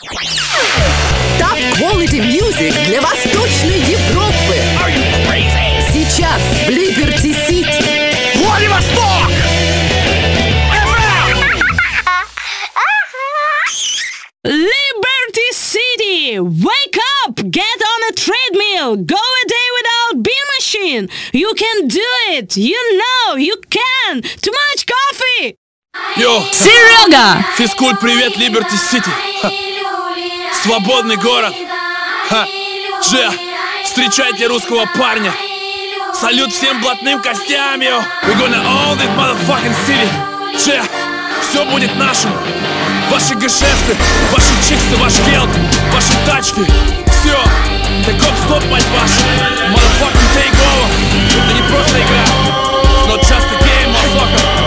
Top Quality Music для Восточной Европы. Сейчас в Liberty City. Владивосток! Liberty City! Wake up! Get on a treadmill! Go a day without beer machine! You can do it! You know you can! Too much coffee! Йоу! Серега! Физкульт, привет, Liberty City! Свободный город! Дже! Встречайте русского парня! Салют всем блатным костям, йоу! We gonna own this motherfucking city! Дже! Все будет нашим! Ваши гешефты, ваши чиксы, ваш гелд, ваши тачки! Все! Так стоп, мать вашу! Motherfucking take over! Это не просто игра! It's not just a game, motherfucker!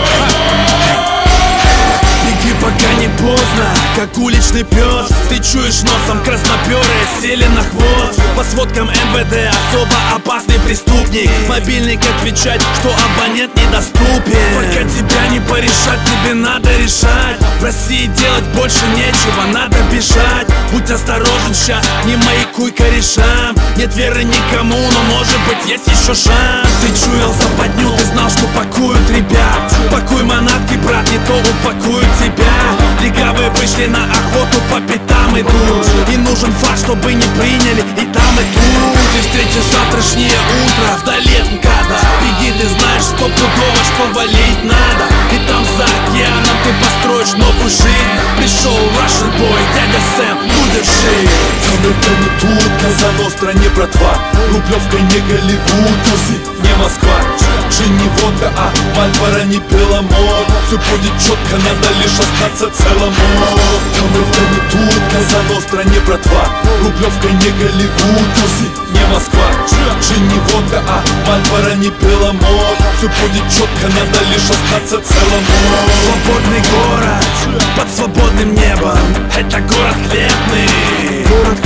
Беги, пока не поздно, как уличный пес. Ты чуешь носом красноперые сели на хвост. По сводкам МВД особо опасный преступник. Мобильник отвечать, что абонент недоступен. Пока тебя не порешать, тебе надо решать. В России делать больше нечего, надо бежать. Будь осторожен сейчас, не маякуй корешам. Нет веры никому, но может быть есть еще шанс. Ты чуял западню, ты знал, что пакуют ребят. Пакуй манатки, брат, не то упакуют тебя. Легавые вышли на охоту, по пятам идут. И нужен факт, чтобы не приняли и там, и тут. Ты встретишь завтрашнее утро вдали от МКАДа. Беги, ты знаешь стопудово, что валить надо. И там за океаном ты построишь новую жизнь. Пришел Russian boy, дядя Сэм, ну держи. Это не тут, Каза-Ностра, не братва. Рублевка не Голливуд, Узи, не Москва. Джин не водка, а Мальборо не Беломор. Все будет четко, надо лишь остаться целому. Это не тут, Каза-Ностра, не братва. Рублевка не Голливуд, Узи, не Москва. Джин не водка, а Мальборо не Беломор. Все будет четко, надо лишь остаться целому. Свободный город под свободным небом. Это город хлебный.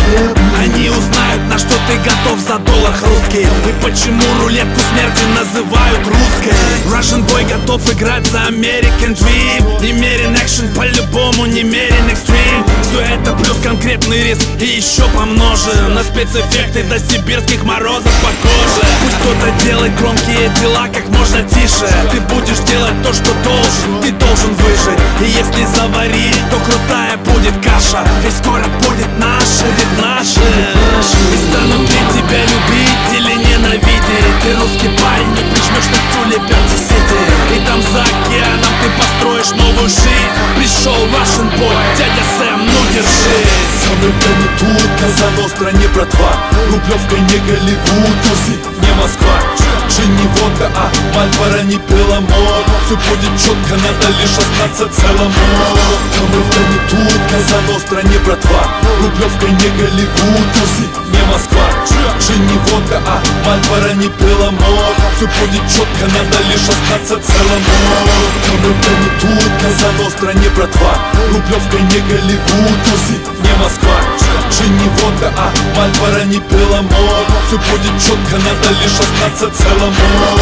Они узнают, на что ты готов за доллар русский. И почему рулетку смерти называют русской. Russian boy готов играть за American Dream. Немерен экшен по-любому, немерен экстрим. Все это плюс конкретный риск и еще помножен на спецэффекты до сибирских морозов по коже. Пусть кто-то делает громкие дела как можно тише. Ты будешь делать то, что должен. Ты должен выжить. И если заварить, то крутая будет каша. Весь город будет наш, будет наш. И станут ли тебя любить или ненавидеть? Ты русский парень, не прижмешь на тюле Liberty City. И там за океаном ты построишь новую жизнь. Пришел Russian boy, дядя Сэм, ну держись. Это не тут, Каза-Ностра, не братва. Рублевка не Голливуд, Узи, не Москва. Джин не водка, а Мальборо не Беломор. Все будет четко, надо лишь остаться целому. Это не тут, Каза-Ностра, не братва. Рублевка не Голливуд, Узи, не Москва. Джин не водка, а Мальборо не Беломор. Все будет четко, надо лишь остаться целому. Это не тут, Каза-Ностра, не братва. Рублевка не Голливуд, Узи, не Москва. Джин не водка, а Мальборо не Беломор. Все будет четко, надо лишь остаться целому.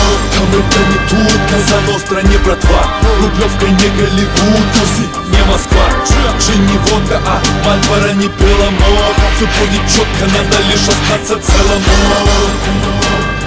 Это не тут, Каза-Ностра, не братва. Рублевка не Голливуд, Узи, не Москва. Джин не водка, а Мальборо не Беломор. Все будет четко, надо лишь остаться целому.